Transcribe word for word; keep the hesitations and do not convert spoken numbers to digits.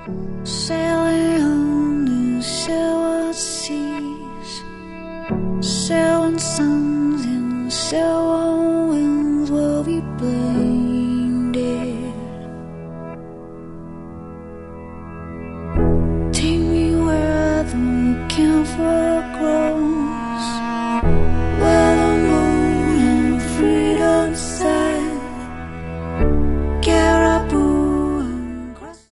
Sailing on new silver seas, seven suns and seven winds will be blinded. Take me where the camphor grows,